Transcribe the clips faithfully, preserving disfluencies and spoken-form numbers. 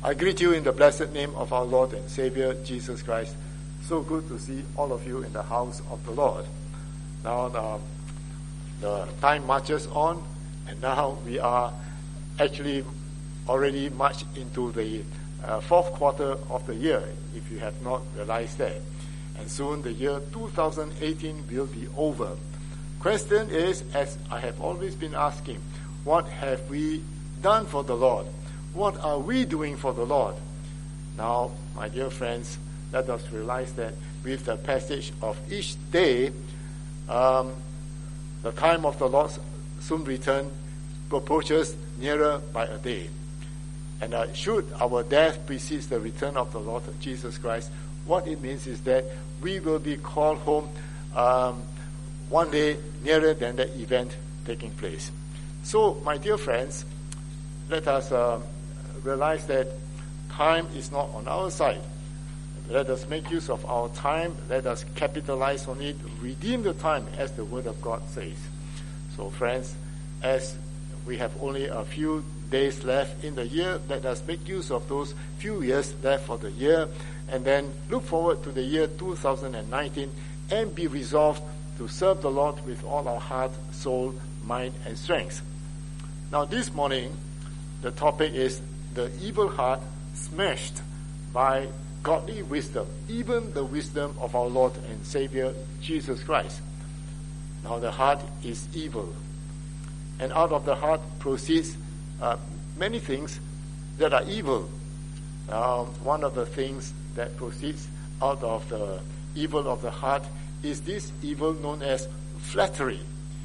I greet you in the blessed name of our Lord and Savior, Jesus Christ. So good to see all of you in the house of the Lord. Now um, the time marches on, and now we are actually already much into the uh, fourth quarter of the year, if you have not realized that. And soon the year two thousand eighteen will be over. Question is, as I have always been asking, what have we done for the Lord? What are we doing for the Lord? Now, my dear friends, let us realize that with the passage of each day, um, the time of the Lord's soon return approaches nearer by a day. And uh, should our death precede the return of the Lord Jesus Christ, what it means is that we will be called home um, one day nearer than the event taking place. So, my dear friends, let us uh, realize that time is not on our side. Let us make use of our time. Let us capitalize on it. Redeem the time, as the Word of God says. So, friends, as we have only a few days left in the year, let us make use of those few years left for the year, and then look forward to the year two thousand nineteen and be resolved to serve the Lord with all our heart, soul, mind, and strength. Now, this morning, the topic is the evil heart smashed by godly wisdom, even the wisdom of our Lord and Savior, Jesus Christ. Now, the heart is evil, and out of the heart proceeds uh, many things that are evil. Uh, one of the things that proceeds out of the evil of the heart is this evil known as flattery.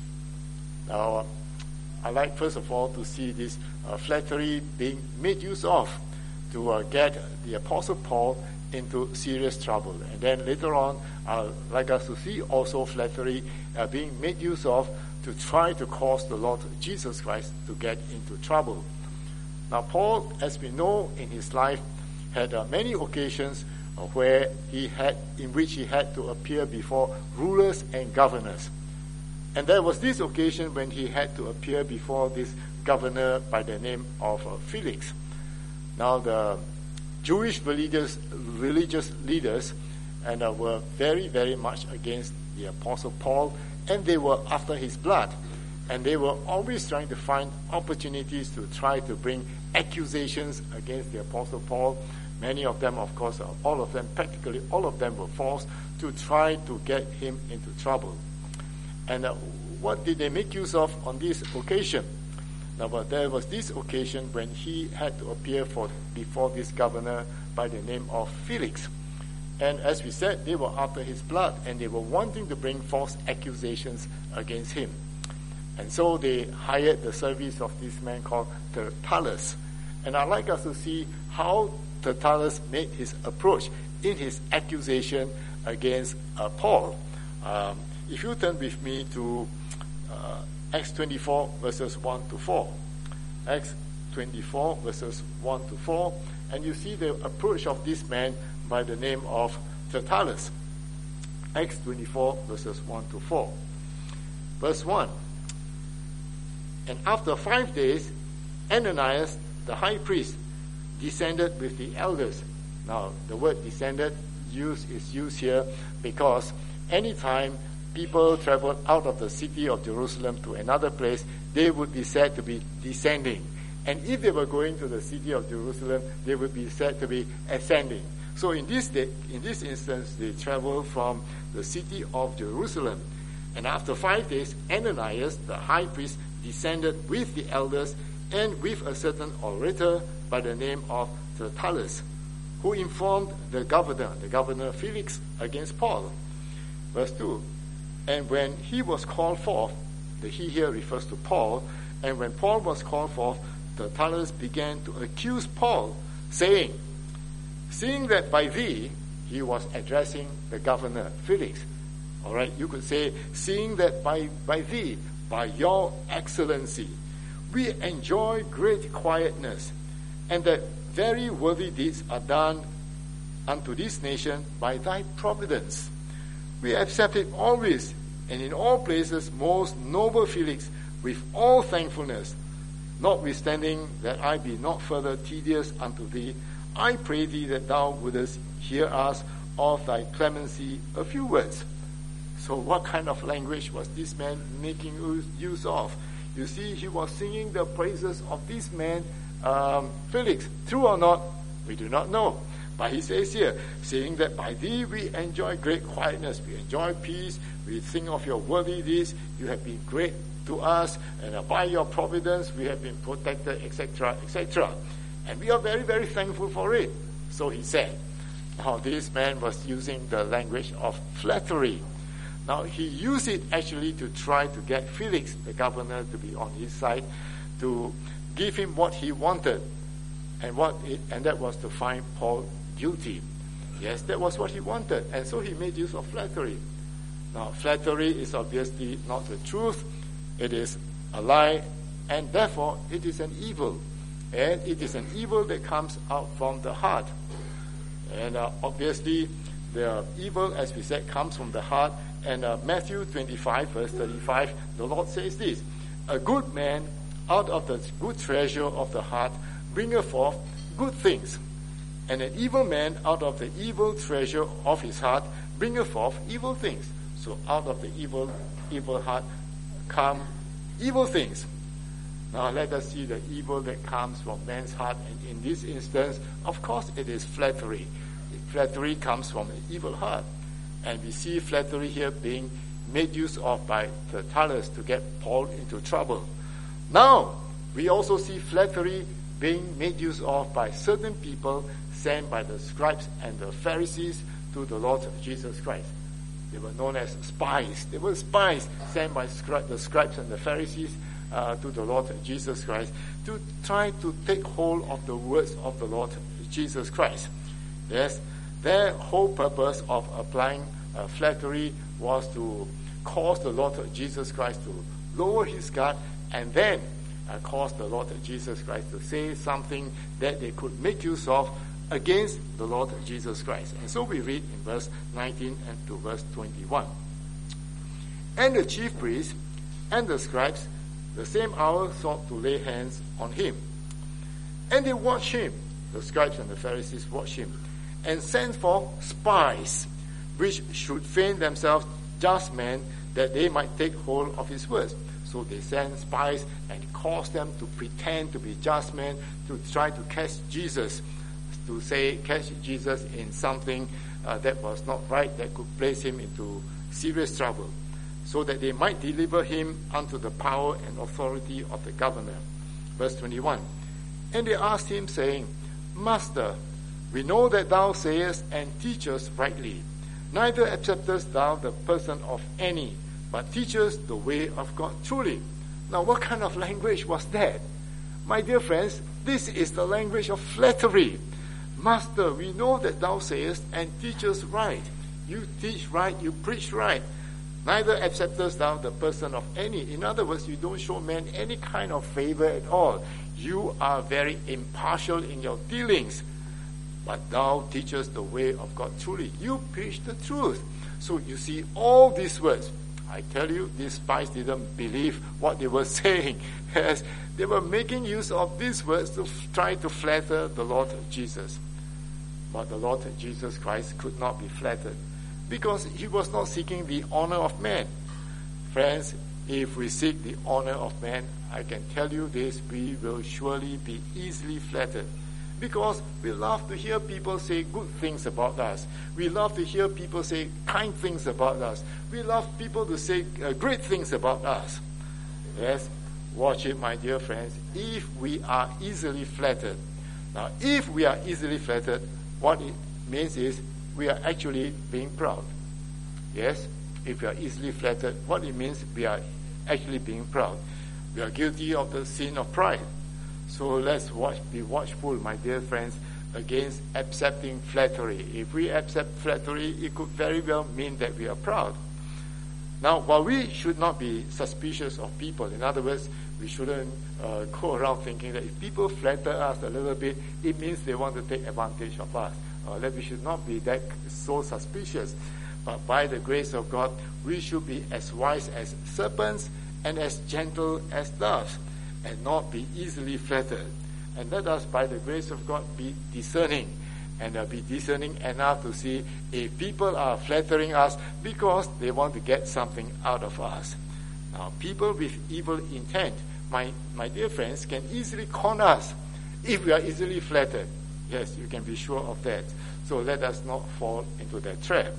Now, I like, first of all, to see this uh, flattery being made use of to uh, get the Apostle Paul into serious trouble. And then later on, I'd like us to see also flattery uh, being made use of to try to cause the Lord Jesus Christ to get into trouble. Now, Paul, as we know in his life, had uh, many occasions uh, where he had, in which he had to appear before rulers and governors. And there was this occasion when he had to appear before this governor by the name of uh, Felix. Now, the Jewish religious religious leaders and uh, were very, very much against the Apostle Paul, and they were after his blood. And they were always trying to find opportunities to try to bring accusations against the Apostle Paul. Many of them, of course, all of them, practically all of them were false, to try to get him into trouble. And uh, what did they make use of on this occasion? Now, but there was this occasion when he had to appear for before this governor by the name of Felix. And as we said, they were after his blood, and they were wanting to bring false accusations against him. And so they hired the service of this man called Tertullus. And I'd like us to see how Tertullus made his approach in his accusation against uh, Paul. Um, if you turn with me to uh, Acts twenty-four, verses one to four. Acts twenty-four, verses one to four. And you see the approach of this man by the name of Tertullus. Acts twenty-four, verses one to four. Verse one. And after five days, Ananias, the high priest, descended with the elders. Now, the word descended use is used here because anytime people traveled out of the city of Jerusalem to another place, they would be said to be descending. And if they were going to the city of Jerusalem, they would be said to be ascending. So in this day, in this instance, they traveled from the city of Jerusalem. And after five days, Ananias, the high priest, descended with the elders and with a certain orator by the name of Tertullus, who informed the governor, the governor Felix, against Paul. Verse two. And when he was called forth, the he here refers to Paul, and when Paul was called forth, Tertullus began to accuse Paul, saying, seeing that by thee, he was addressing the governor Felix. All right, you could say, seeing that by, by thee, by your excellency, we enjoy great quietness, and that very worthy deeds are done unto this nation by thy providence. We accept it always and in all places, most noble Felix, with all thankfulness, Notwithstanding that I be not further tedious unto thee, I pray thee that thou wouldest hear us of thy clemency a few words. So what kind of language was this man making use of? You see, he was singing the praises of this man, um, Felix. True or not, we do not know. But he says here, saying that by thee we enjoy great quietness, we enjoy peace, we think of your worthy deeds, you have been great to us, and by your providence we have been protected, et cetera, et cetera. And we are very, very thankful for it. So he said. Now this man was using the language of flattery. Now he used it actually to try to get Felix, the governor, to be on his side, to give him what he wanted, and what it, and that was to find Paul guilty. Yes, that was what he wanted, and so he made use of flattery. Now flattery is obviously not the truth. It is a lie, and therefore it is an evil. And it is an evil that comes out from the heart. And uh, obviously, the evil, as we said, comes from the heart. And uh, Matthew twenty-five, verse thirty-five, the Lord says this, a good man out of the good treasure of the heart bringeth forth good things. And an evil man out of the evil treasure of his heart bringeth forth evil things. So out of the evil, evil heart come evil things. Now let us see the evil that comes from man's heart. And in this instance, of course, it is flattery. Flattery comes from an evil heart. And we see flattery here being made use of by Tertullus to get Paul into trouble. Now, we also see flattery being made use of by certain people sent by the scribes and the Pharisees to the Lord Jesus Christ. They were known as spies. They were spies sent by scri- the scribes and the Pharisees uh, to the Lord Jesus Christ to try to take hold of the words of the Lord Jesus Christ. Yes, their whole purpose of applying uh, flattery was to cause the Lord Jesus Christ to lower his guard and then uh, cause the Lord Jesus Christ to say something that they could make use of against the Lord Jesus Christ. And so we read in verse nineteen and to verse twenty-one. And the chief priests and the scribes the same hour sought to lay hands on him. And they watched him, the scribes and the Pharisees watched him, and sent forth spies, which should feign themselves just men, that they might take hold of his words. So they sent spies and caused them to pretend to be just men, to try to catch Jesus, to say, catch Jesus in something uh, that was not right, that could place him into serious trouble, so that they might deliver him unto the power and authority of the governor. Verse twenty-one. And they asked him, saying, Master, we know that thou sayest and teachest rightly. Neither acceptest thou the person of any, but teachest the way of God truly. Now, what kind of language was that? My dear friends, this is the language of flattery. Master, we know that thou sayest and teachest right. You teach right, you preach right. Neither acceptest thou the person of any. In other words, you don't show men any kind of favor at all. You are very impartial in your dealings. But thou teachest the way of God truly. You preach the truth. So you see all these words. I tell you, these spies didn't believe what they were saying. As they were making use of these words to f- try to flatter the Lord Jesus. But the Lord Jesus Christ could not be flattered, because he was not seeking the honor of man. Friends, if we seek the honor of man, I can tell you this, we will surely be easily flattered. Because we love to hear people say good things about us. We love to hear people say kind things about us. We love people to say uh, great things about us. Yes, watch it, my dear friends. If we are easily flattered, now if we are easily flattered, what it means is we are actually being proud. Yes, if we are easily flattered, what it means, we are actually being proud. We are guilty of the sin of pride. So let's watch, be watchful, my dear friends, against accepting flattery. If we accept flattery, it could very well mean that we are proud. Now, while we should not be suspicious of people, in other words, we shouldn't uh, go around thinking that if people flatter us a little bit, it means they want to take advantage of us. Uh, that we should not be that so suspicious. But by the grace of God, we should be as wise as serpents and as gentle as doves. and not be easily flattered. And let us, by the grace of God, be discerning, and uh, be discerning enough to see if people are flattering us because they want to get something out of us. Now, people with evil intent, my, my dear friends, can easily con us if we are easily flattered. Yes, you can be sure of that. So let us not fall into that trap.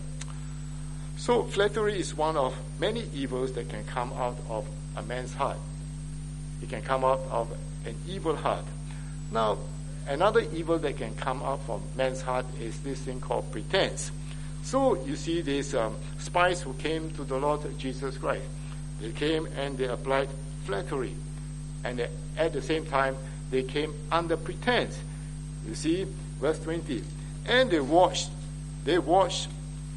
So flattery is one of many evils that can come out of a man's heart. It can come out of an evil heart. Now, another evil that can come out from man's heart is this thing called pretense. So you see these um, spies who came to the Lord Jesus Christ. They came and they applied flattery. And they, at the same time, they came under pretense. You see, verse twenty. And they watched, they watched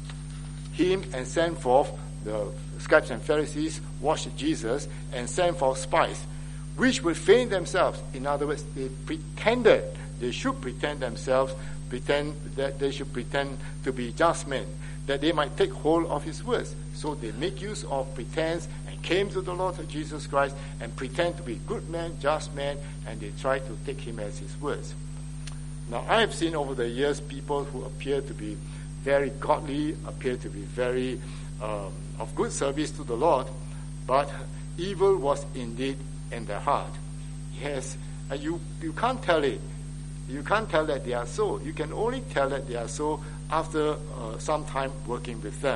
him and sent forth, the scribes and Pharisees watched Jesus and sent forth spies, which would feign themselves. In other words, they pretended, they should pretend themselves, pretend that they should pretend to be just men, that they might take hold of his words. So they make use of pretense and came to the Lord Jesus Christ and pretend to be good men, just men, and they try to take him as his words. Now, I have seen over the years people who appear to be very godly, appear to be very um, of good service to the Lord, but evil was indeed in their heart. Yes, uh, you, you can't tell it. You can't tell that they are so. You can only tell that they are so after uh, some time working with them.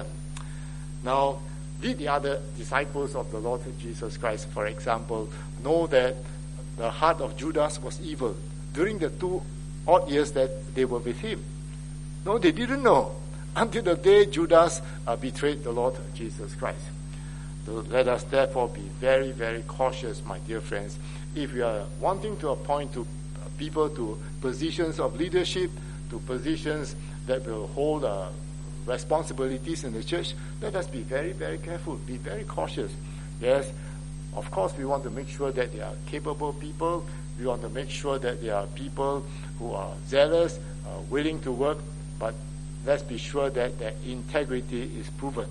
Now, did the other disciples of the Lord Jesus Christ, for example, know that the heart of Judas was evil during the two odd years that they were with him? No, they didn't know until the day Judas uh, betrayed the Lord Jesus Christ. So let us therefore be very, very cautious, my dear friends. If we are wanting to appoint to people to positions of leadership, to positions that will hold uh, responsibilities in the church, let us be very, very careful, be very cautious. Yes, of course we want to make sure that they are capable people. We want to make sure that they are people who are zealous, uh, willing to work, but let's be sure that their integrity is proven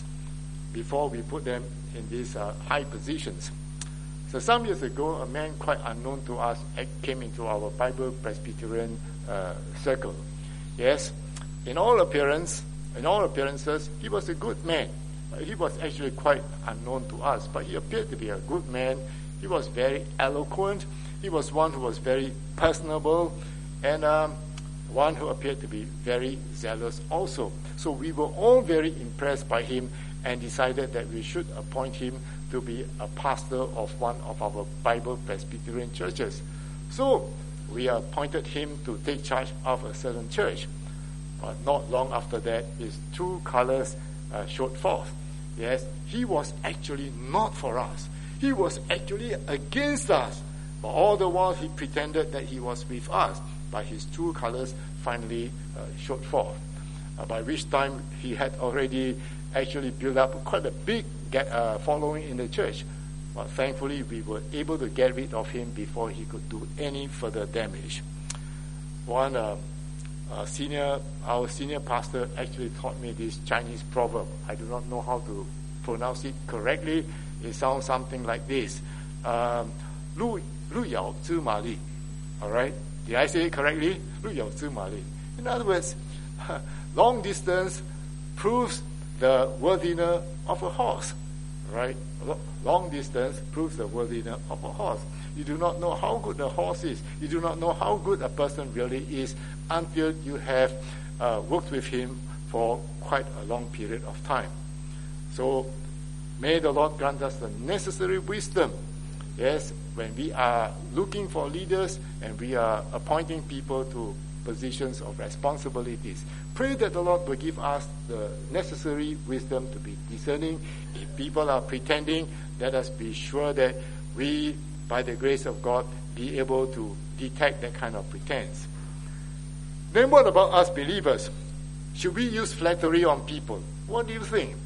before we put them in these uh, high positions. So some years ago, a man quite unknown to us came into our Bible Presbyterian uh, circle. Yes, in all appearance, in all appearances, he was a good man. He was actually quite unknown to us, but he appeared to be a good man. He was very eloquent. He was one who was very personable, and um, one who appeared to be very zealous also. So we were all very impressed by him and decided that we should appoint him to be a pastor of one of our Bible Presbyterian churches. So we appointed him to take charge of a certain church. But not long after that, his true colors uh, showed forth. Yes, he was actually not for us. He was actually against us. But all the while he pretended that he was with us. But his true colors finally uh, showed forth. Uh, by which time he had already actually built up quite a big get, uh, following in the church. But thankfully we were able to get rid of him before he could do any further damage. One uh, uh, senior, our senior pastor actually taught me this Chinese proverb. I do not know how to pronounce it correctly. It sounds something like this. Um, Lu Lu Yao Zhi Ma Li. Alright? Did I say it correctly? Lu Yao Zhi Ma Li. In other words, long distance proves the worthiness of a horse. Right? Long distance proves the worthiness of a horse. You do not know how good the horse is. You do not know how good a person really is until you have uh, worked with him for quite a long period of time. So may the Lord grant us the necessary wisdom. Yes, when we are looking for leaders and we are appointing people to positions of responsibilities, pray that the Lord will give us the necessary wisdom to be discerning. If people are pretending, let us be sure that we, by the grace of God, be able to detect that kind of pretense. Then what about us believers? Should we use flattery on people? What do you think?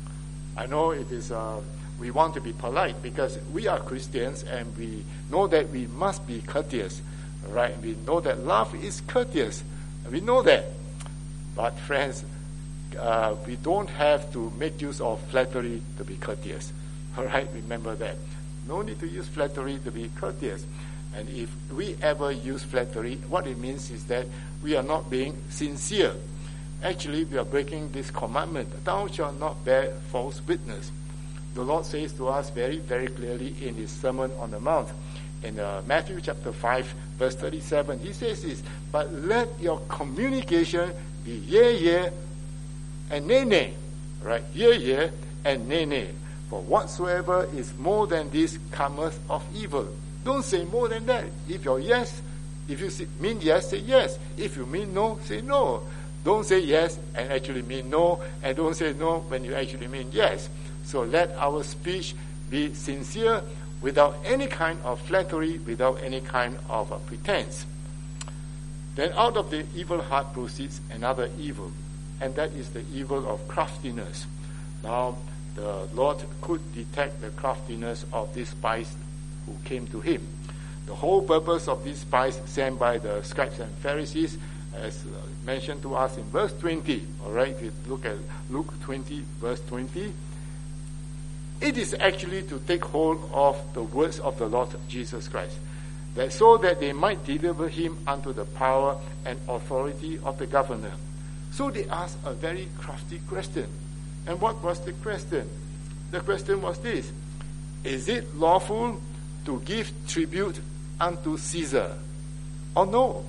I know it is, uh, we want to be polite because we are Christians and we know that we must be courteous, right? We know that love is courteous. We know that. But friends, uh, we don't have to make use of flattery to be courteous. All right, remember that. No need to use flattery to be courteous. And if we ever use flattery, what it means is that we are not being sincere. Actually, we are breaking this commandment. Thou shalt not bear false witness. The Lord says to us very, very clearly in his Sermon on the Mount. In uh, Matthew chapter five, verse thirty-seven, he says this, but let your communication be yea, yea, and nay, nay. Right? Yea, yea, and nay, nay. For whatsoever is more than this cometh of evil. Don't say more than that. If you're yes, if you mean yes, say yes. If you mean no, say no. Don't say yes and actually mean no, and don't say no when you actually mean yes. So let our speech be sincere, without any kind of flattery, without any kind of uh, pretense. Then out of the evil heart proceeds another evil, and that is the evil of craftiness. Now, the Lord could detect the craftiness of these spies who came to him. The whole purpose of these spies sent by the scribes and Pharisees, as uh, mentioned to us in verse twenty, all right, if you look at Luke twenty, verse twenty, it is actually to take hold of the words of the Lord Jesus Christ, that so that they might deliver him unto the power and authority of the governor. So they asked a very crafty question. And what was the question? The question was this: is it lawful to give tribute unto Caesar, or no?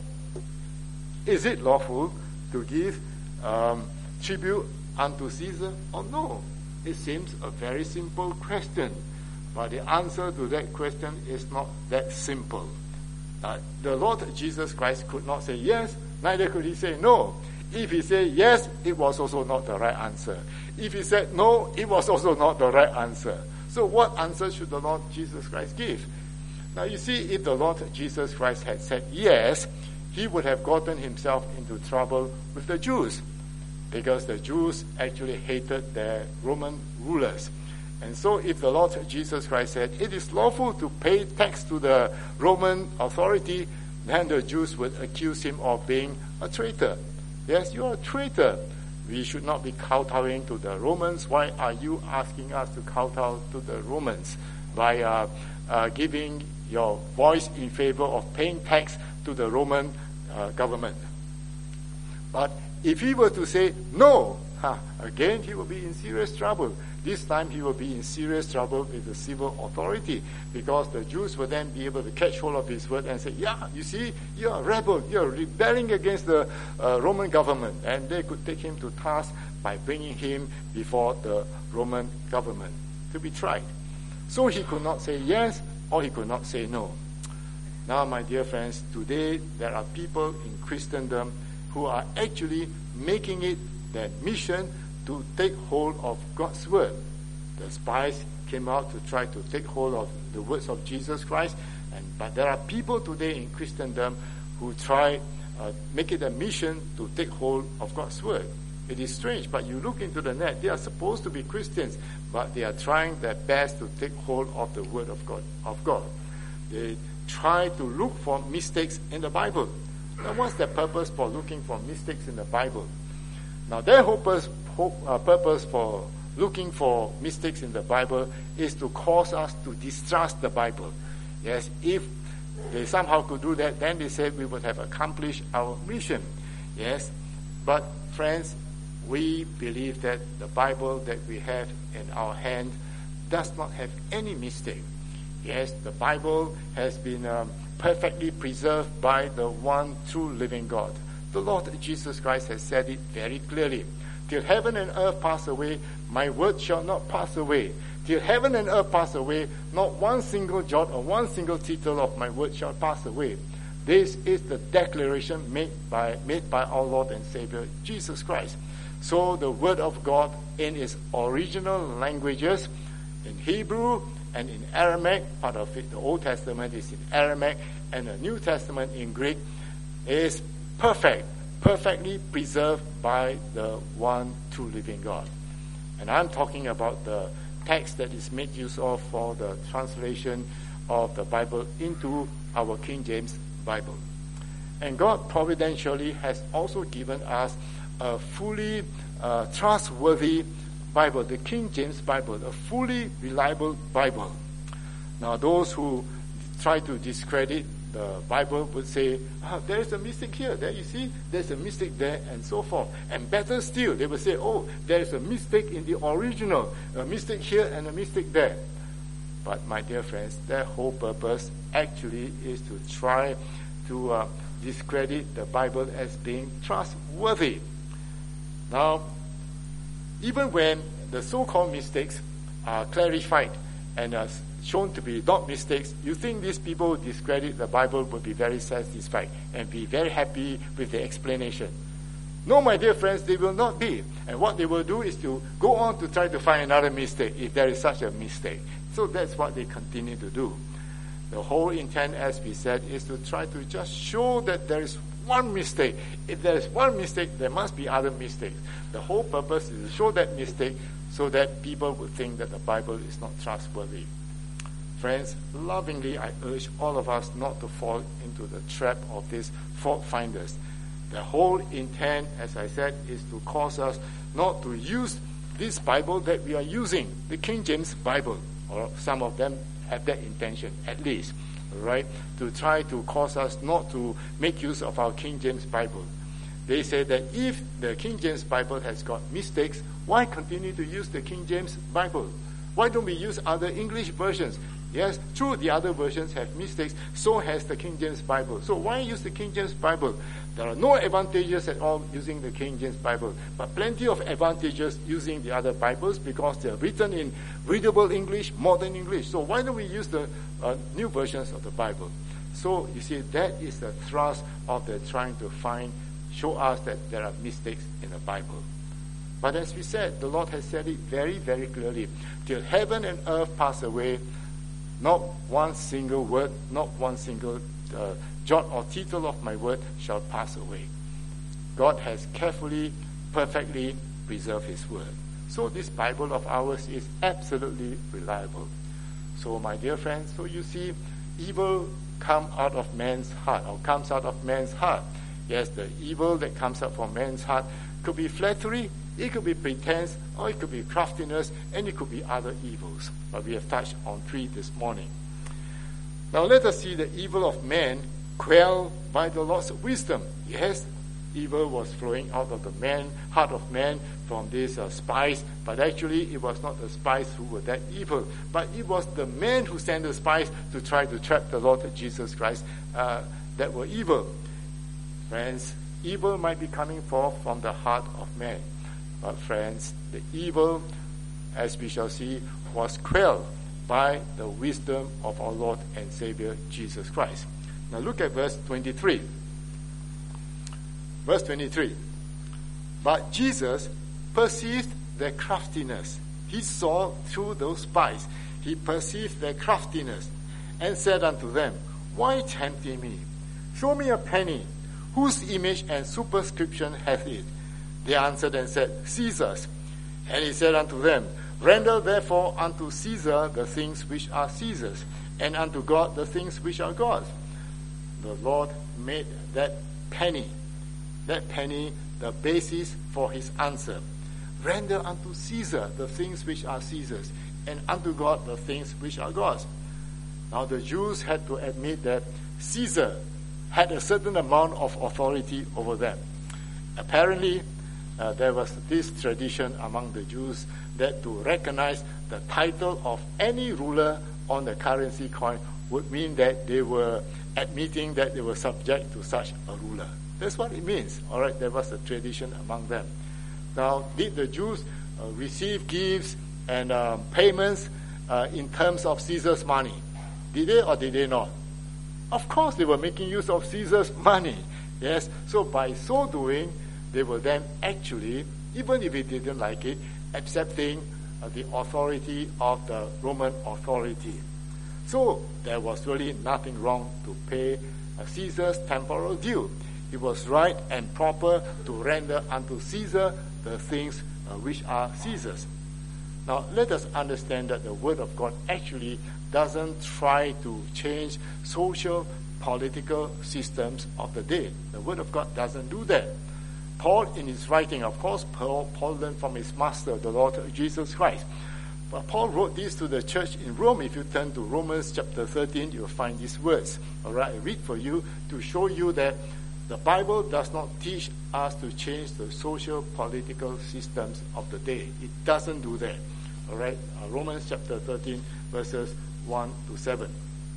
Is it lawful to give um, tribute unto Caesar, or no? It seems a very simple question, but the answer to that question is not that simple. Uh, the Lord Jesus Christ could not say yes, neither could he say no. If he said yes, it was also not the right answer. If he said no, it was also not the right answer. So what answer should the Lord Jesus Christ give? Now you see, if the Lord Jesus Christ had said yes, he would have gotten himself into trouble with the Jews, because the Jews actually hated their Roman rulers. And so if the Lord Jesus Christ said, it is lawful to pay tax to the Roman authority, then the Jews would accuse him of being a traitor. Yes, you are a traitor. We should not be kowtowing to the Romans. Why are you asking us to kowtow to the Romans by uh, uh, giving your voice in favor of paying tax to the Roman uh, government? But if he were to say no, huh, again he will be in serious trouble. This time he will be in serious trouble with the civil authority, because the Jews will then be able to catch hold of his word and say, yeah, you see, you're a rebel, you're rebelling against the uh, Roman government. And they could take him to task by bringing him before the Roman government to be tried. So he could not say yes, or he could not say no. Now, my dear friends, today there are people in Christendom who are actually making it their mission to take hold of God's word. The spies came out to try to take hold of the words of Jesus Christ, and but there are people today in Christendom who try, uh, make it a mission to take hold of God's word. It is strange, but you look into the net, they are supposed to be Christians, but they are trying their best to take hold of the word of God. Of God. They try to look for mistakes in the Bible. Now, what's their purpose for looking for mistakes in the Bible? Now, their purpose, hope, uh, purpose for looking for mistakes in the Bible is to cause us to distrust the Bible. Yes, if they somehow could do that, then they said we would have accomplished our mission. Yes, but friends, we believe that the Bible that we have in our hand does not have any mistake. Yes, the Bible has been um, perfectly preserved by the one true living God. The Lord Jesus Christ has said it very clearly. Till heaven and earth pass away, my word shall not pass away. Till heaven and earth pass away, not one single jot or one single tittle of my word shall pass away. This is the declaration made by, made by our Lord and Savior, Jesus Christ. So the word of God in its original languages, in Hebrew and in Aramaic, part of it, the Old Testament is in Aramaic, and the New Testament in Greek, is perfect, perfectly preserved by the one true living God. And I'm talking about the text that is made use of for the translation of the Bible into our King James Bible. And God providentially has also given us a fully uh, trustworthy Bible, the King James Bible, a fully reliable Bible. Now, those who try to discredit the Bible would say, ah, there is a mistake here, there you see, there's a mistake there, and so forth. And better still, they will say, oh, there is a mistake in the original, a mistake here and a mistake there. But my dear friends, their whole purpose actually is to try to uh, discredit the Bible as being trustworthy. Now, even when the so-called mistakes are clarified and are shown to be not mistakes, you think these people who discredit the Bible would be very satisfied and be very happy with the explanation. No, my dear friends, they will not be. And what they will do is to go on to try to find another mistake, if there is such a mistake. So that's what they continue to do. The whole intent, as we said, is to try to just show that there is one mistake. If there is one mistake, there must be other mistakes. The whole purpose is to show that mistake so that people would think that the Bible is not trustworthy. Friends, lovingly I urge all of us not to fall into the trap of these fault finders. The whole intent, as I said, is to cause us not to use this Bible that we are using, the King James Bible, or some of them have that intention, at least, right? To try to cause us not to make use of our King James Bible. They say that if the King James Bible has got mistakes, why continue to use the King James Bible? Why don't we use other English versions? Yes, true, the other versions have mistakes, so has the King James Bible. So why use the King James Bible? There are no advantages at all using the King James Bible, but plenty of advantages using the other Bibles because they are written in readable English, modern English. So why don't we use the uh, new versions of the Bible? So you see, that is the thrust of the trying to find, show us that there are mistakes in the Bible. But as we said, the Lord has said it very, very clearly. Till heaven and earth pass away, not one single word, not one single uh, jot or tittle of my word shall pass away. God has carefully, perfectly preserved his word. So this Bible of ours is absolutely reliable. So my dear friends, so you see, evil come out of man's heart, or comes out of man's heart. Yes, the evil that comes out from man's heart could be flattery, it could be pretense, or it could be craftiness, and it could be other evils. But we have touched on three this morning. Now let us see the evil of man quelled by the Lord's wisdom. Yes, evil was flowing out of the man, heart of man from these uh, spies, but actually it was not the spies who were that evil, but it was the men who sent the spies to try to trap the Lord Jesus Christ uh, that were evil. Friends, evil might be coming forth from the heart of man. But friends, the evil, as we shall see, was quelled by the wisdom of our Lord and Savior Jesus Christ. Now look at verse twenty-three. Verse twenty-three. But Jesus perceived their craftiness. He saw through those spies. He perceived their craftiness and said unto them, Why tempt ye me? Show me a penny. Whose image and superscription hath it? They answered and said, Caesar's. And he said unto them, Render therefore unto Caesar the things which are Caesar's, and unto God the things which are God's. The Lord made that penny, that penny the basis for his answer. Render unto Caesar the things which are Caesar's, and unto God the things which are God's. Now the Jews had to admit that Caesar had a certain amount of authority over them. Apparently, Uh, there was this tradition among the Jews that to recognize the title of any ruler on the currency coin would mean that they were admitting that they were subject to such a ruler. That's what it means. All right, there was a tradition among them. Now, did the Jews uh, receive gifts and um, payments uh, in terms of Caesar's money? Did they or did they not? Of course, they were making use of Caesar's money. Yes, so by so doing, they were then actually, even if they didn't like it, accepting uh, the authority of the Roman authority. So there was really nothing wrong to pay uh, Caesar's temporal due. It was right and proper to render unto Caesar the things uh, which are Caesar's. Now let us understand that the Word of God actually doesn't try to change social, political systems of the day. The Word of God doesn't do that. Paul, in his writing, of course, Paul, Paul learned from his master, the Lord Jesus Christ. Uh, Paul wrote this to the church in Rome. If you turn to Romans chapter thirteen, you'll find these words. All right, I read for you to show you that the Bible does not teach us to change the social political systems of the day. It doesn't do that. All right, uh, Romans chapter thirteen, verses one to seven.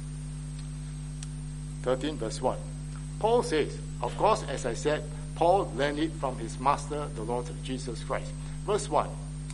thirteen, verse one. Paul says, of course, as I said, Paul learned it from his master, the Lord Jesus Christ. Verse one.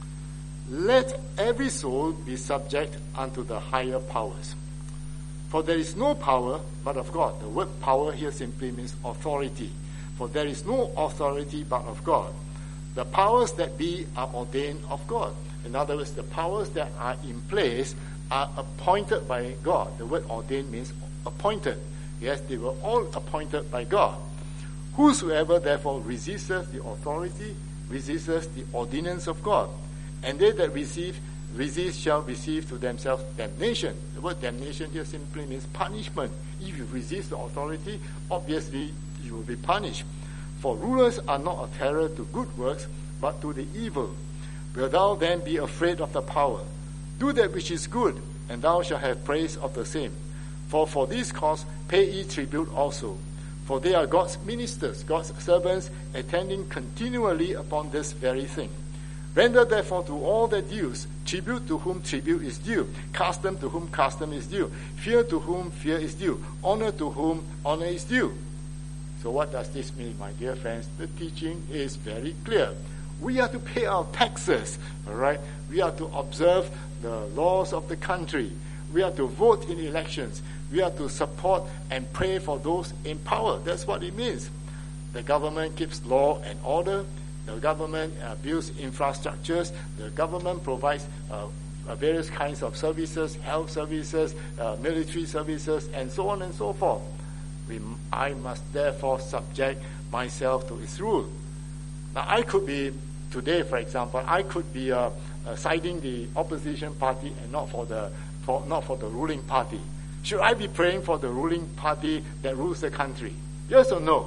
Let every soul be subject unto the higher powers. For there is no power but of God. The word power here simply means authority. For there is no authority but of God. The powers that be are ordained of God. In other words, the powers that are in place are appointed by God. The word ordained means appointed. Yes, they were all appointed by God. Whosoever therefore resisteth the authority, resisteth the ordinance of God. And they that receive, resist shall receive to themselves damnation. The word damnation here simply means punishment. If you resist the authority, obviously you will be punished. For rulers are not a terror to good works, but to the evil. Wilt thou then be afraid of the power? Do that which is good, and thou shalt have praise of the same. For for this cause pay ye tribute also. For they are God's ministers, God's servants, attending continually upon this very thing. Render therefore to all their dues, tribute to whom tribute is due, custom to whom custom is due, fear to whom fear is due, honor to whom honor is due. So what does this mean, my dear friends? The teaching is very clear. We are to pay our taxes, all right? We are to observe the laws of the country. We are to vote in elections. We are to support and pray for those in power. That's what it means. The government keeps law and order. The government uh, builds infrastructures. The government provides uh, uh, various kinds of services, health services, uh, military services, and so on and so forth. We, I must therefore subject myself to its rule. Now, I could be, today, for example, I could be uh, uh, siding the opposition party and not for the for, not for the ruling party. Should I be praying for the ruling party that rules the country? Yes or no?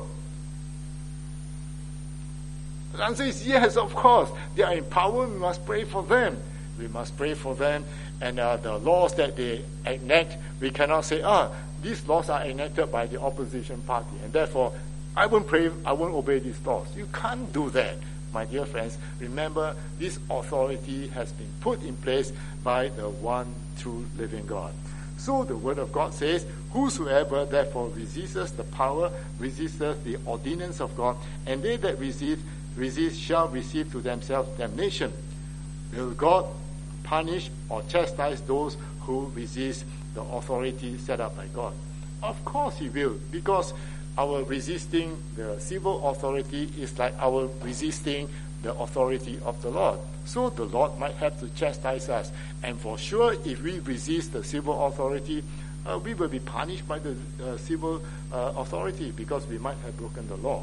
The answer is yes, of course. They are in power, we must pray for them. We must pray for them, and uh, the laws that they enact, we cannot say, ah, these laws are enacted by the opposition party, and therefore, I won't pray, I won't obey these laws. You can't do that, my dear friends. Remember, this authority has been put in place by the one true living God. So the word of God says, whosoever therefore resisteth the power, resisteth the ordinance of God, and they that receive resist shall receive to themselves damnation. Will God punish or chastise those who resist the authority set up by God? Of course he will, because our resisting the civil authority is like our resisting the authority of the Lord. So the Lord might have to chastise us. And for sure, if we resist the civil authority, uh, we will be punished by the uh, civil uh, authority because we might have broken the law.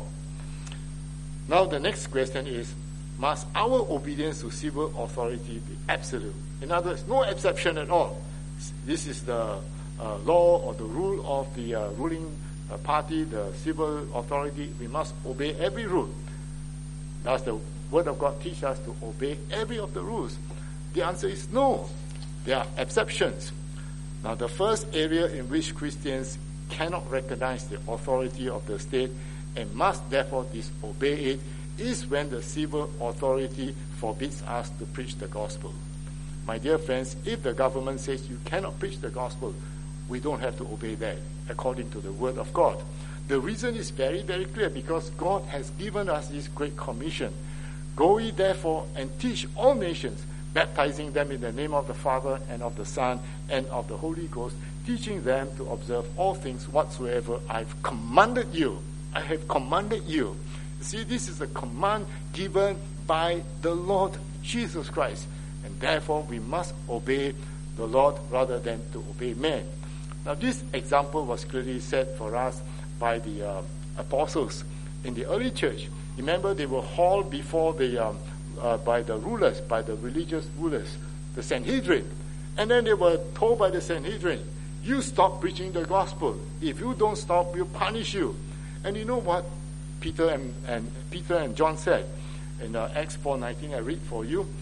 Now the next question is, must our obedience to civil authority be absolute? In other words, no exception at all. This is the uh, law or the rule of the uh, ruling uh, party, the civil authority. We must obey every rule. Does the Word of God teach us to obey every of the rules? The answer is no. There are exceptions. Now the first area in which Christians cannot recognize the authority of the state and must therefore disobey it is when the civil authority forbids us to preach the gospel. My dear friends, if the government says you cannot preach the gospel, we don't have to obey that according to the word of God. The reason is very, very clear, because God has given us this great commission. Go ye therefore and teach all nations, baptizing them in the name of the Father and of the Son and of the Holy Ghost, teaching them to observe all things whatsoever I've commanded you. I have commanded you. See, this is a command given by the Lord Jesus Christ. And therefore, we must obey the Lord rather than to obey man. Now, this example was clearly set for us by the uh, apostles in the early church. Remember, they were hauled before the um, uh, by the rulers, by the religious rulers, the Sanhedrin. And then they were told by the Sanhedrin, you stop preaching the gospel. If you don't stop, we'll punish you. And you know what Peter and, and Peter and John said in uh, Acts four nineteen? I read for you.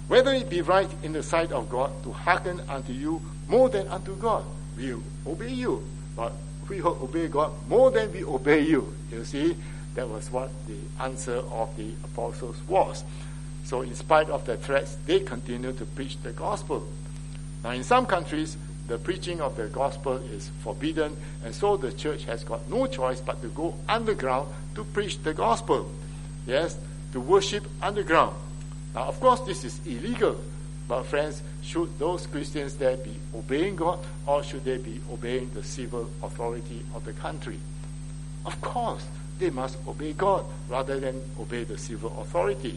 whether it be right in the sight of God to hearken unto you more than unto God. We obey you, but we will obey God more than we obey you. You see, that was what the answer of the apostles was. So in spite of the threats, they continued to preach the gospel. Now in some countries, the preaching of the gospel is forbidden, and so the church has got no choice but to go underground to preach the gospel. Yes, to worship underground. Now, of course, this is illegal. But friends, should those Christians there be obeying God, or should they be obeying the civil authority of the country? Of course, they must obey God rather than obey the civil authority.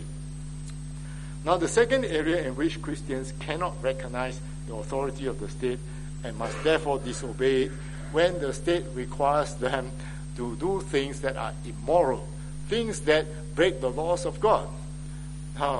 Now, the second area in which Christians cannot recognize the authority of the state and must therefore disobey it when the state requires them to do things that are immoral, things that break the laws of God. Now,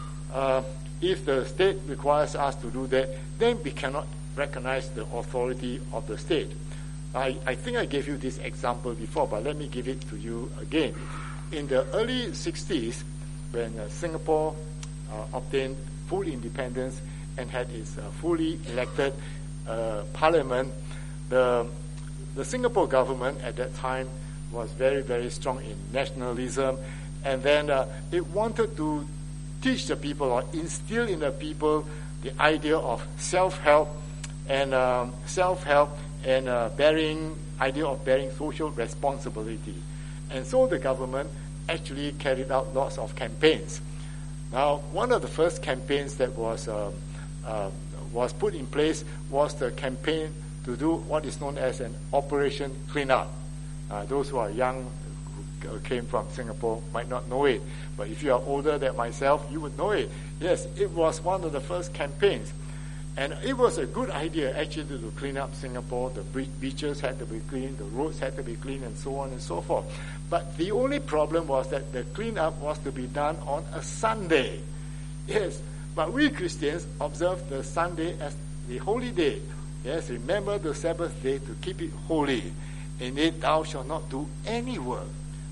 uh, if the state requires us to do that, then we cannot recognize the authority of the state. I, I think I gave you this example before, but let me give it to you again. In the early sixties, when uh, Singapore uh, obtained full independence and had its uh, fully elected uh, parliament, the, the Singapore government at that time was very, very strong in nationalism, and then uh, it wanted to teach the people or instill in the people the idea of self-help and um, self-help and uh, bearing idea of bearing social responsibility. And so the government actually carried out lots of campaigns. Now, one of the first campaigns that was um, uh, was put in place was the campaign to do what is known as an Operation Cleanup. Uh, those who are young, who came from Singapore, might not know it. But if you are older than myself, you would know it. Yes, it was one of the first campaigns. And it was a good idea, actually, to, to clean up Singapore. The beaches had to be clean, the roads had to be clean, and so on and so forth. But the only problem was that the cleanup was to be done on a Sunday. Yes, but we Christians observe the Sunday as the holy day. Yes, remember the Sabbath day to keep it holy. In it thou shalt not do any work.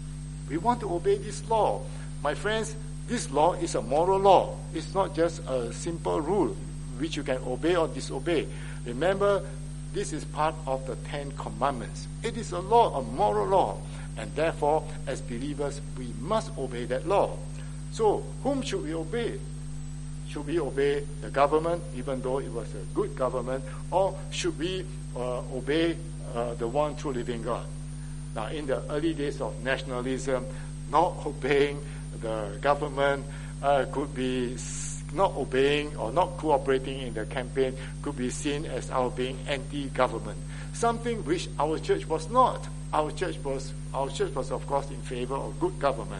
We want to obey this law. My friends, this law is a moral law. It's not just a simple rule which you can obey or disobey. Remember, this is part of the Ten Commandments. It is a law, a moral law. And therefore, as believers, we must obey that law. So, whom should we obey? Should we obey the government, even though it was a good government? Or should we uh, obey uh, the one true living God? Now, in the early days of nationalism, not obeying the government uh, could be not obeying or not cooperating in the campaign could be seen as our being anti-government, something which our church was not. Our church was, our church was of course in favor of good government.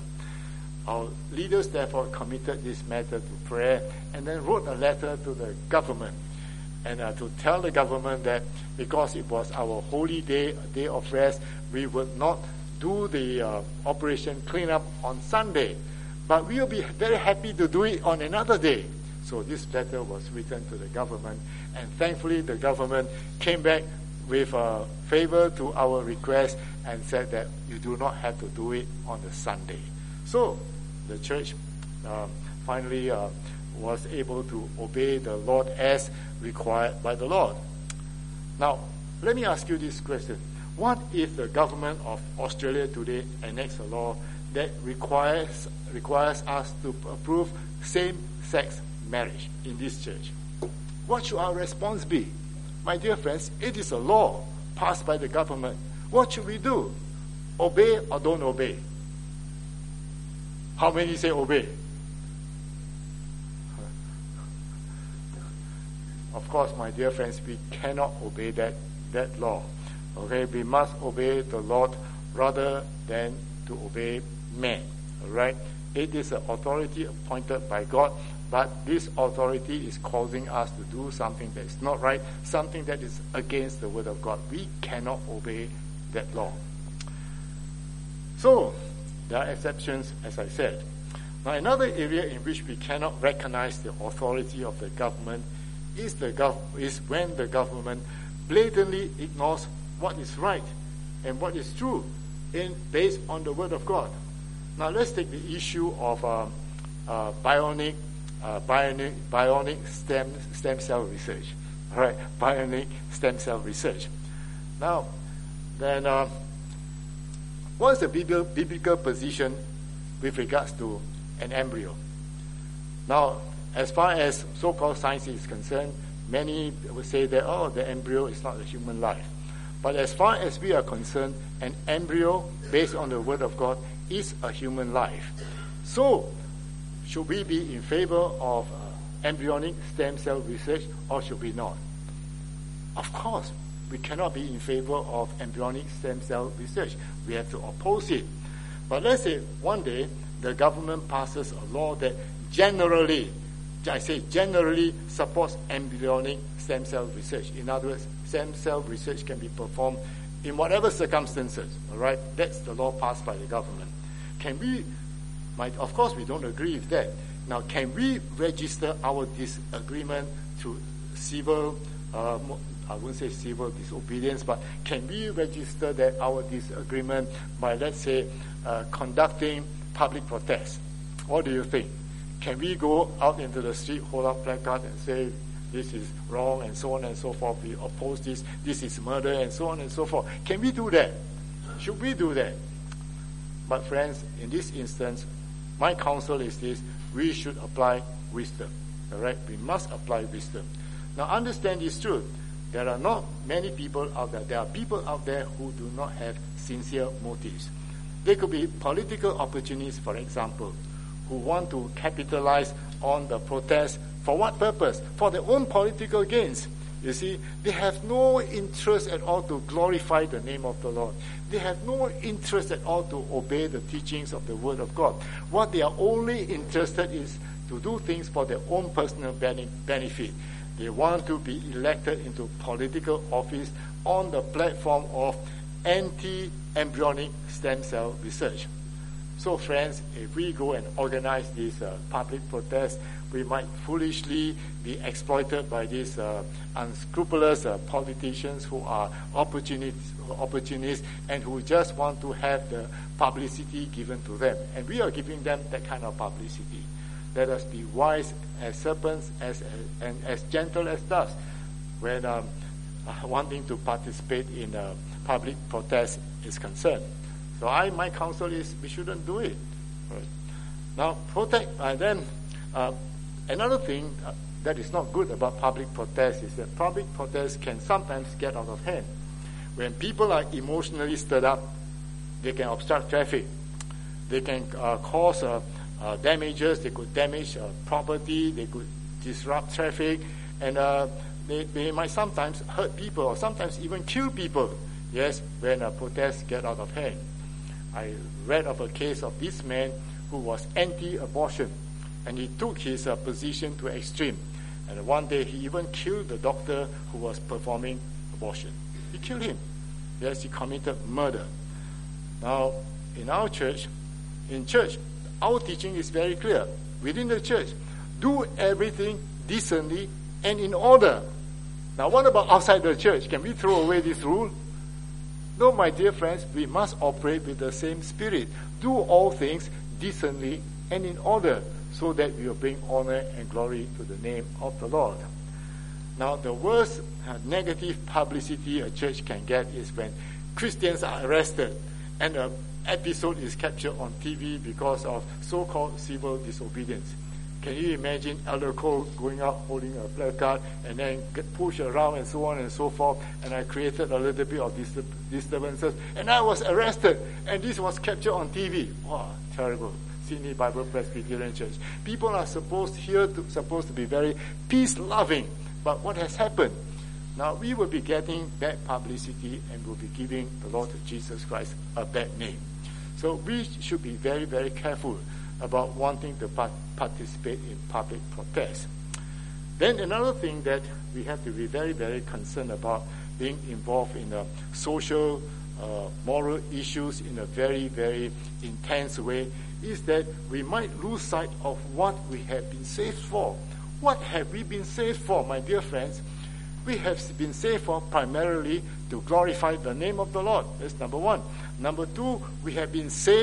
Our leaders therefore committed this matter to prayer and then wrote a letter to the government and uh, to tell the government that because it was our holy day, a day of rest, we would not do the uh, operation cleanup on Sunday. But we will be very happy to do it on another day. So this letter was written to the government, and thankfully the government came back with a favor to our request and said that you do not have to do it on the Sunday. So the church um, finally uh, was able to obey the Lord as required by the Lord. Now, let me ask you this question. What if the government of Australia today enacts a law that requires requires us to approve same-sex marriage in this church? What should our response be? My dear friends, it is a law passed by the government. What should we do? Obey or don't obey? How many say obey? Of course, my dear friends, we cannot obey that, that law. Okay, we must obey the Lord rather than to obey man. All right? It is an authority appointed by God, but this authority is causing us to do something that is not right, something that is against the word of God. We cannot obey that law. So, there are exceptions, as I said. Now, another area in which we cannot recognize the authority of the government is, the gov- is when the government blatantly ignores what is right and what is true in based on the word of God. Now let's take the issue of um, uh, bionic uh, bionic, bionic stem, stem cell research. All right, bionic stem cell research. Now, then, uh, what is the biblical position with regards to an embryo? Now, as far as so-called science is concerned, many would say that, oh, the embryo is not a human life. But as far as we are concerned, an embryo, based on the Word of God, is a human life. So, should we be in favor of uh, embryonic stem cell research, or should we not? Of course, we cannot be in favor of embryonic stem cell research. We have to oppose it. But let's say one day the government passes a law that generally, I say generally, supports embryonic stem cell research. In other words, stem cell research can be performed in whatever circumstances. All right, that's the law passed by the government. Can we? Might, of course, we don't agree with that. Now, can we register our disagreement to civil? Uh, I wouldn't say civil disobedience, but can we register that our disagreement by, let's say, uh, conducting public protests? What do you think? Can we go out into the street, hold up placard and say, this is wrong, and so on and so forth, we oppose this, this is murder, and so on and so forth? Can we do that? Should we do that? But friends, in this instance, my counsel is this: we should apply wisdom. All right? We must apply wisdom. Now understand this truth. There are not many people out there. There are people out there who do not have sincere motives. They could be political opportunists, for example, who want to capitalize on the protest. For what purpose? For their own political gains. You see, they have no interest at all to glorify the name of the Lord. They have no interest at all to obey the teachings of the Word of God. What they are only interested in is to do things for their own personal benefit. They want to be elected into political office on the platform of anti-embryonic stem cell research. So friends, if we go and organize these uh, public protests, we might foolishly be exploited by these uh, unscrupulous uh, politicians who are opportunists, opportunists and who just want to have the publicity given to them. And we are giving them that kind of publicity. Let us be wise as serpents as, as and as gentle as doves when um, wanting to participate in a public protest is concerned. So I, my counsel is we shouldn't do it. Right. Now, protect, and then uh, another thing uh, that is not good about public protests is that public protests can sometimes get out of hand. When people are emotionally stirred up, they can obstruct traffic. They can uh, cause uh, uh, damages. They could damage uh, property. They could disrupt traffic, and uh, they, they might sometimes hurt people or sometimes even kill people. Yes, when uh, protests get out of hand. I read of a case of this man who was anti-abortion, and he took his uh, position to extreme. And one day he even killed the doctor who was performing abortion. He killed him. Yes, he committed murder. Now, in our church, in church, our teaching is very clear. Within the church, do everything decently and in order. Now, what about outside the church? Can we throw away this rule? No, my dear friends, we must operate with the same spirit. Do all things decently and in order, so that we will bring honor and glory to the name of the Lord. Now, the worst uh, negative publicity a church can get is when Christians are arrested and an episode is captured on T V because of so-called civil disobedience. Can you imagine Elder Cole going out holding a placard and then get pushed around and so on and so forth, and I created a little bit of disturb- disturbances, and I was arrested, and this was captured on T V. Wow, terrible. Sydney Bible Presbyterian Church. People are supposed here to supposed to be very peace-loving, but what has happened? Now we will be getting bad publicity and will be giving the Lord Jesus Christ a bad name. So we should be very, very careful about wanting to part- participate in public protests. Then another thing that we have to be very, very concerned about being involved in a social, uh, moral issues in a very, very intense way is that we might lose sight of what we have been saved for. What have we been saved for, my dear friends? We have been saved for primarily to glorify the name of the Lord. That's number one. Number two, we have been saved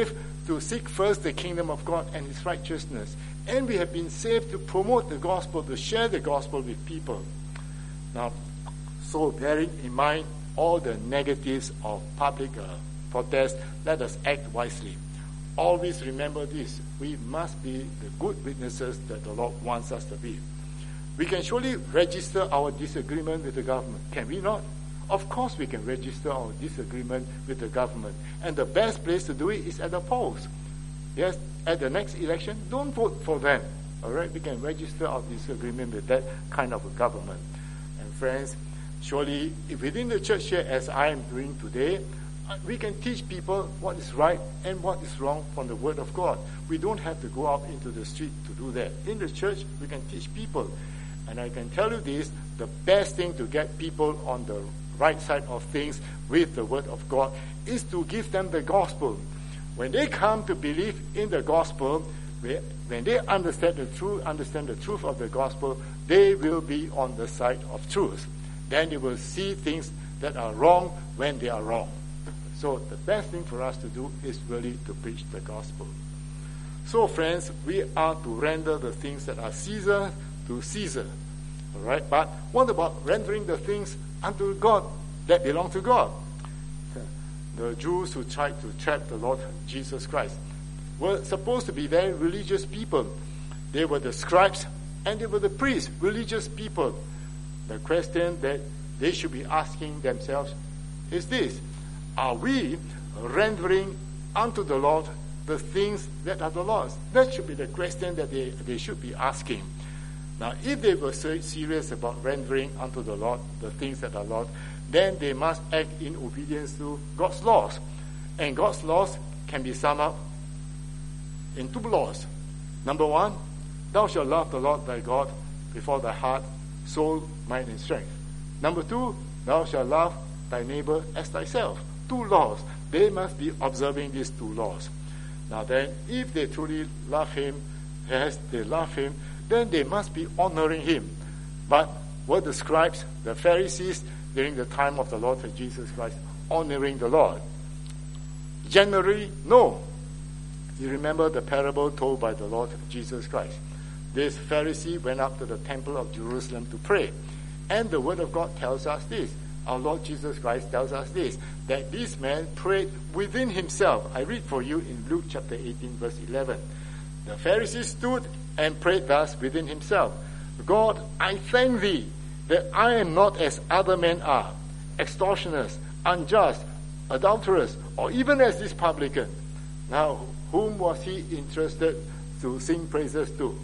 to seek first the kingdom of God and his righteousness. And we have been saved to promote the gospel, to share the gospel with people. Now, so bearing in mind all the negatives of public uh, protest, let us act wisely. Always remember this: we must be the good witnesses that the Lord wants us to be. We can surely register our disagreement with the government, can we not? Of course we can register our disagreement with the government. And the best place to do it is at the polls. Yes, at the next election, don't vote for them. All right, we can register our disagreement with that kind of a government. And friends, surely if within the church here, as I am doing today, we can teach people what is right and what is wrong from the Word of God. We don't have to go out into the street to do that. In the church, we can teach people. And I can tell you this, the best thing to get people on the right side of things with the Word of God is to give them the gospel. When they come to believe in the gospel, when they understand the truth, understand the truth of the gospel, they will be on the side of truth. Then they will see things that are wrong when they are wrong. So the best thing for us to do is really to preach the gospel. So friends, we are to render the things that are Caesar to Caesar. All right? But what about rendering the things unto God that belong to God? The Jews who tried to trap the Lord Jesus Christ were supposed to be very religious people. They were the scribes and they were the priests, religious people. The question that they should be asking themselves is this: are we rendering unto the Lord the things that are the Lord's? That should be the question that they, they should be asking. Now, if they were so serious about rendering unto the Lord the things that are Lord, then they must act in obedience to God's laws. And God's laws can be summed up in two laws. Number one, thou shalt love the Lord thy God with all thy heart, soul, mind, and strength. Number two, thou shalt love thy neighbor as thyself. Two laws. They must be observing these two laws. Now then, if they truly love him, as they love him, then they must be honoring him. But were the scribes, the Pharisees, during the time of the Lord Jesus Christ, honoring the Lord? Generally, no. You remember the parable told by the Lord Jesus Christ. This Pharisee went up to the temple of Jerusalem to pray. And the Word of God tells us this. Our Lord Jesus Christ tells us this, that this man prayed within himself. I read for you in Luke chapter eighteen, verse eleven. The Pharisee stood and prayed thus within himself: God, I thank thee that I am not as other men are, extortioners, unjust, adulterers, or even as this publican. Now, whom was he interested to sing praises to?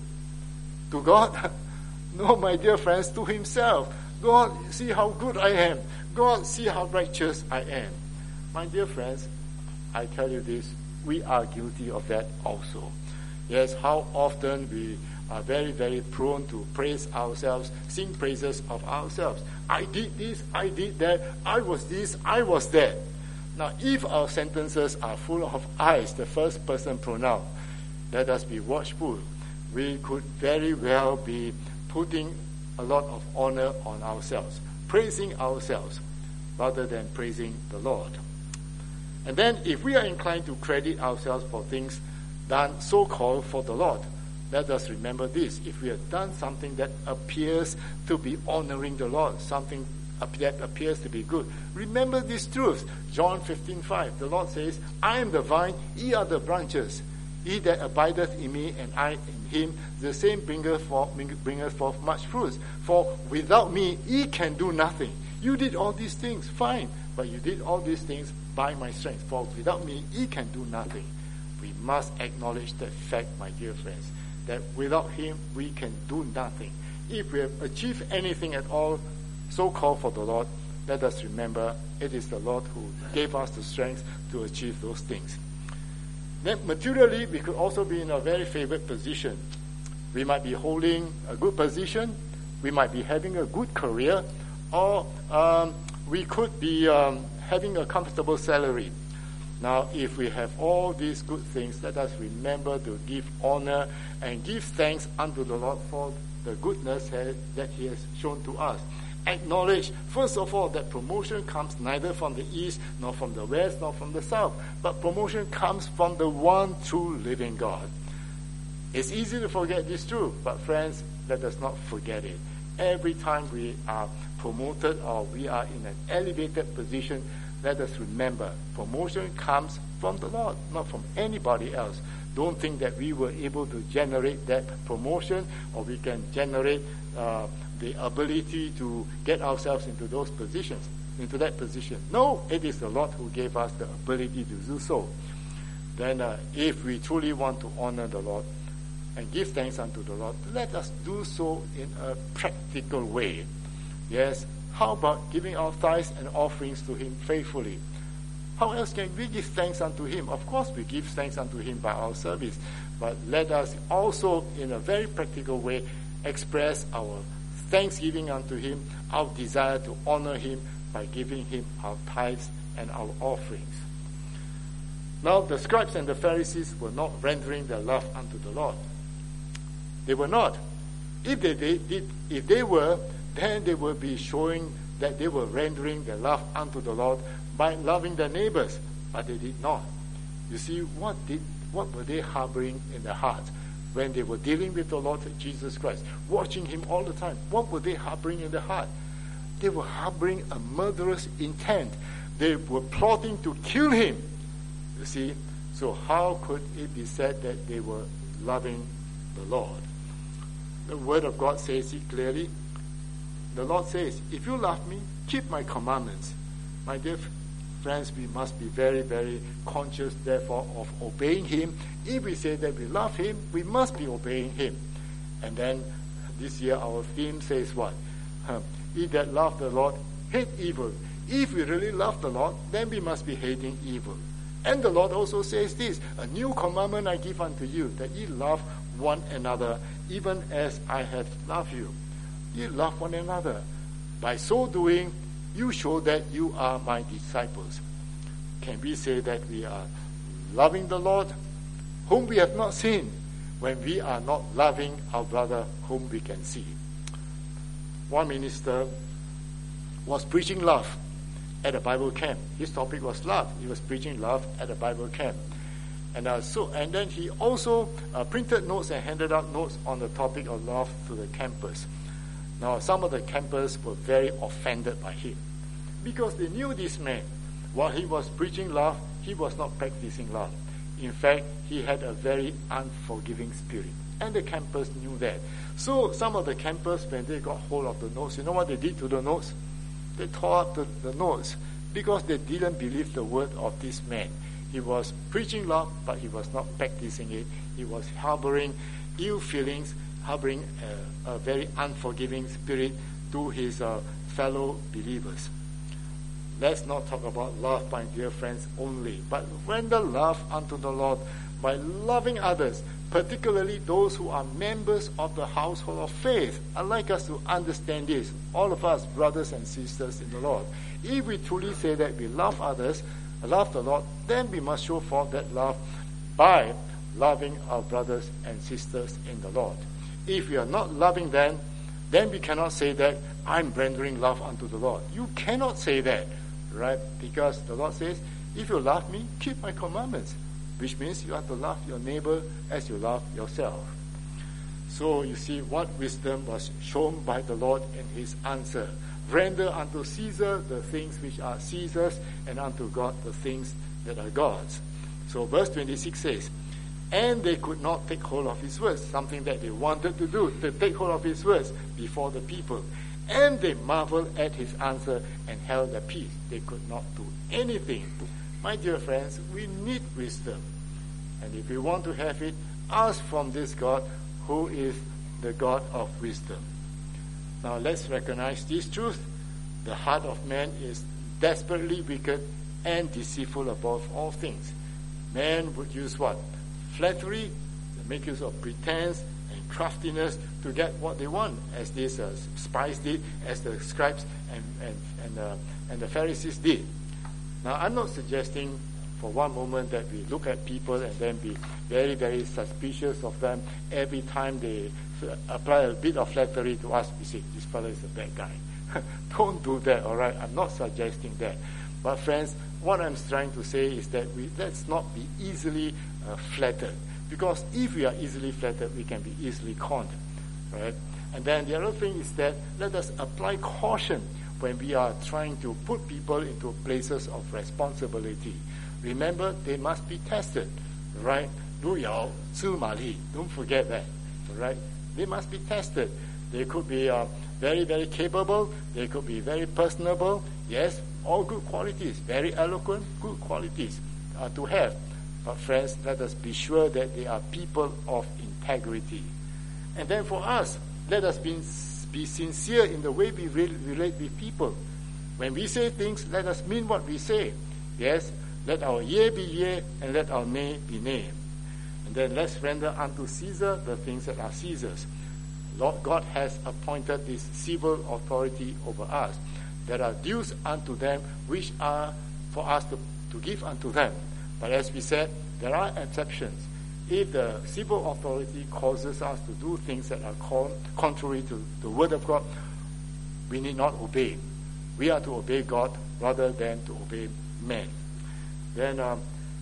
To God? No, my dear friends, to himself. God, see how good I am. God, see how righteous I am. My dear friends, I tell you this, we are guilty of that also. Yes, how often we are very, very prone to praise ourselves, sing praises of ourselves. I did this, I did that, I was this, I was that. Now, if our sentences are full of I's, the first person pronoun, let us be watchful. We could very well be putting a lot of honor on ourselves, praising ourselves, rather than praising the Lord. And then, if we are inclined to credit ourselves for things done so-called for the Lord, let us remember this: if we have done something that appears to be honoring the Lord, something that appears to be good, remember this truth. John fifteen five, the Lord says, I am the vine, ye are the branches. He that abideth in me and I in him, the same bringeth forth, bringeth forth much fruit. For without me ye can do nothing. You did all these things, fine, but you did all these things by my strength. For without me ye can do nothing. We must acknowledge that fact, my dear friends, that without him we can do nothing. If we have achieved anything at all, so-called for the Lord, let us remember it is the Lord who gave us the strength to achieve those things. Then materially, we could also be in a very favored position. We might be holding a good position, we might be having a good career, or um, we could be um, having a comfortable salary. Now, if we have all these good things, let us remember to give honor and give thanks unto the Lord for the goodness that he has shown to us. acknowledge, first of all, that promotion comes neither from the east, nor from the west, nor from the south, but promotion comes from the one true living God. It's easy to forget this truth, but friends, let us not forget it. Every time we are promoted or we are in an elevated position, let us remember, promotion comes from the Lord, not from anybody else. Don't think that we were able to generate that promotion, or we can generate uh, the ability to get ourselves into those positions, into that position. No, it is the Lord who gave us the ability to do so. Then uh, if we truly want to honor the Lord and give thanks unto the Lord, let us do so in a practical way. Yes, how about giving our tithes and offerings to Him faithfully? How else can we give thanks unto Him? Of course, we give thanks unto Him by our service, but let us also, in a very practical way, express our thanksgiving unto Him, our desire to honor Him by giving Him our tithes and our offerings. Now, the scribes and the Pharisees were not rendering their love unto the Lord. They were not. If they did, if they were, then they would be showing that they were rendering their love unto the Lord by loving their neighbors, but they did not. You see, what did what were they harboring in their hearts when they were dealing with the Lord Jesus Christ, watching Him all the time? What were they harboring in their heart? They were harboring a murderous intent. They were plotting to kill Him. You see, so how could it be said that they were loving the Lord? The Word of God says it clearly. The Lord says, if you love me, keep my commandments. My dear friends, we must be very, very conscious, therefore, of obeying Him. If we say that we love Him, we must be obeying Him. And then this year our theme says what? Um, He that love the Lord, hate evil. If we really love the Lord, then we must be hating evil. And the Lord also says this, a new commandment I give unto you, that ye love one another, even as I have loved you. Ye love one another. By so doing, you show that you are my disciples. Can we say that we are loving the Lord, whom we have not seen, when we are not loving our brother whom we can see? One minister was preaching love at a Bible camp. His topic was love. He was preaching love at a Bible camp. And uh, so, and then he also uh, printed notes and handed out notes on the topic of love to the campers. Now, some of the campers were very offended by him because they knew this man. While he was preaching love, he was not practicing love. In fact, he had a very unforgiving spirit. And the campers knew that. So some of the campers, when they got hold of the notes, you know what they did to the notes? They tore up the, the notes because they didn't believe the word of this man. He was preaching love, but he was not practicing it. He was harboring ill feelings, harboring a, a very unforgiving spirit to his uh, fellow believers. Let's not talk about love, my dear friends, only, but render love unto the Lord by loving others, particularly those who are members of the household of faith. I'd like us to understand this, all of us, brothers and sisters in the Lord. If we truly say that we love others, love the Lord, then we must show forth that love by loving our brothers and sisters in the Lord. If we are not loving them, then we cannot say that I'm rendering love unto the Lord. You cannot say that, right? Because the Lord says, if you love me, keep my commandments, which means you have to love your neighbor as you love yourself. So you see what wisdom was shown by the Lord in his answer. Render unto Caesar the things which are Caesar's, and unto God the things that are God's. So verse twenty-six says, and they could not take hold of his words, something that they wanted to do, to take hold of his words before the people. And they marveled at his answer and held their peace. They could not do anything. My dear friends, we need wisdom. And if we want to have it, ask from this God who is the God of wisdom. Now let's recognize this truth. The heart of man is desperately wicked and deceitful above all things. Man would use what? Flattery, they make use of pretense and craftiness to get what they want, as these uh, spies did, as the scribes and and and, uh, and the Pharisees did. Now, I'm not suggesting for one moment that we look at people and then be very, very suspicious of them every time they apply a bit of flattery to us. We say, this fellow is a bad guy. Don't do that, all right? I'm not suggesting that. But friends, what I'm trying to say is that we let's not be easily uh, flattered. Because if we are easily flattered, we can be easily conned, right? And then the other thing is that let us apply caution when we are trying to put people into places of responsibility. Remember, they must be tested, right? 如有知马力, don't forget that, right? They must be tested. They could be uh, very, very capable. They could be very personable. Yes, all good qualities. Very eloquent, good qualities uh, to have. But friends, let us be sure that they are people of integrity. And then for us, let us be, be sincere in the way we re- relate with people. When we say things, let us mean what we say. Yes, let our yea be yea, and let our nay be nay. And then let's render unto Caesar the things that are Caesar's. Lord God has appointed this civil authority over us. There are dues unto them which are for us to, to give unto them. But as we said, there are exceptions. If the civil authority causes us to do things that are con- contrary to the word of God, we need not obey. We are to obey God rather than to obey men. Then, um,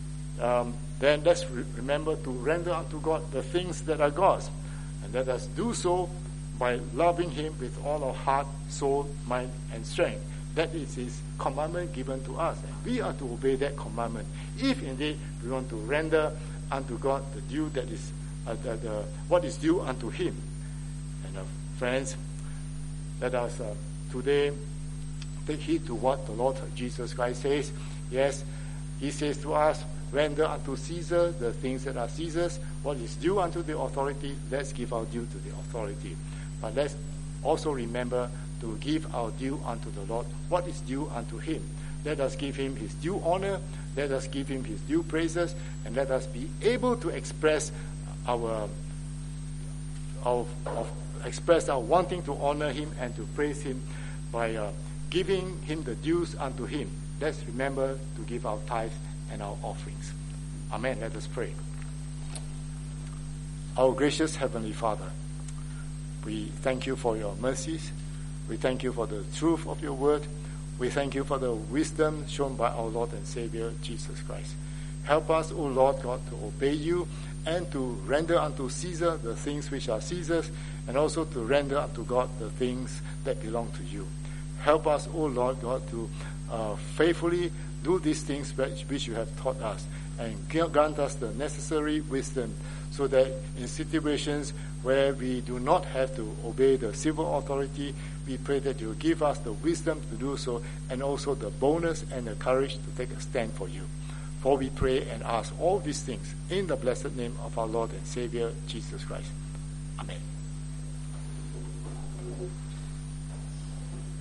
um, then let's re- remember to render unto God the things that are God's. And let us do so by loving Him with all our heart, soul, mind, and strength. That is His commandment given to us. And we are to obey that commandment. If indeed we want to render unto God the due that is, uh, the, the, what is due unto Him. And uh, friends, let us uh, today take heed to what the Lord Jesus Christ says. Yes, He says to us, render unto Caesar the things that are Caesar's. What is due unto the authority, let's give our due to the authority. But let's also remember to give our due unto the Lord. What is due unto Him? Let us give Him His due honor. Let us give Him His due praises. And let us be able to express our, our, our express our wanting to honor Him and to praise Him by uh, giving Him the dues unto Him. Let's remember to give our tithes and our offerings. Amen. Let us pray. Our gracious Heavenly Father, we thank You for Your mercies. We thank You for the truth of Your word. We thank You for the wisdom shown by our Lord and Savior, Jesus Christ. Help us, O Lord God, to obey You and to render unto Caesar the things which are Caesar's, and also to render unto God the things that belong to You. Help us, O Lord God, to uh, faithfully do these things which, which You have taught us, and grant us the necessary wisdom so that in situations where we do not have to obey the civil authority, we pray that You give us the wisdom to do so, and also the boldness and the courage to take a stand for You. For we pray and ask all these things in the blessed name of our Lord and Savior, Jesus Christ. Amen.